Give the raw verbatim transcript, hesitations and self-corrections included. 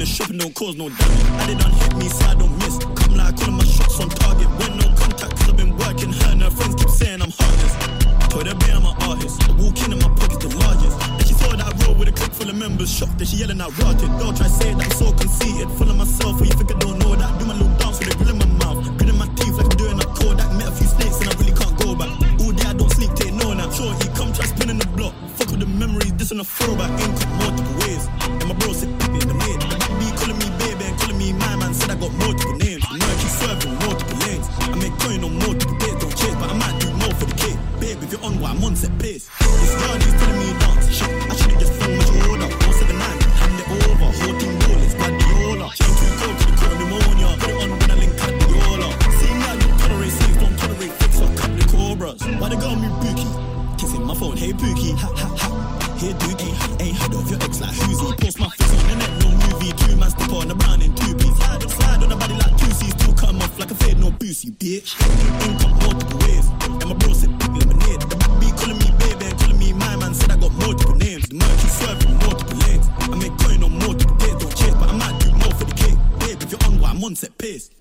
shopping, don't cause no damage. I they done hit me, so I don't miss. Come like all of my shots on target. When no contact, cause I've been working. Her and her friends keep saying I'm heartless. Told her, babe, I'm an artist. I walk in and my pocket's the largest. Then she saw that I roll with a clip full of members. Shocked that she yelling out rotted. Don't try say that I'm so conceited. Full of myself, or you think I don't know that. Do my little dance with a grill in my mouth. Gritting my teeth like I'm doing a Kodak. Met a few snakes and I really can't go back. All day I don't sleep, take no nap. Sure, he come try spinning the block. Fuck with the memories, this on a throwback. Ain't got multiple ways. And my bro said, in the maid. Be calling me baby and calling me my man. Said I got multiple names. Murky swerving multiple lanes. I make coin on multiple days. Don't chase, but I might do more for the cake. Babe, if you're on what I'm on set pace. This girl is telling me dance. Shit, I should've just done much order. four seven nine, hand it over. Whole team rollers, Guardiola. Chain too cold to the cold pneumonia. Put it on when I link at the Yola. See now you tolerate slaves, don't tolerate fix or cut the cobras. Why they got me bookie? Kissing my phone, hey Pookie. Ha ha ha. Here Duke, ain't, ain't heard of your ex like who's he? Post my face on the net, no movie. Two man step on the brown in two piece. Slide, slide on the body like two C's. Two come off like a fade, no boosie, bitch. Income multiple ways. And my bro said big lemonade. The be calling me baby and calling me my man. Said I got multiple names. The murky swerving multiple lanes. I make coin on multiple days. Don't chase, but I might do more for the cake. Babe, if you're on what I'm on set pace.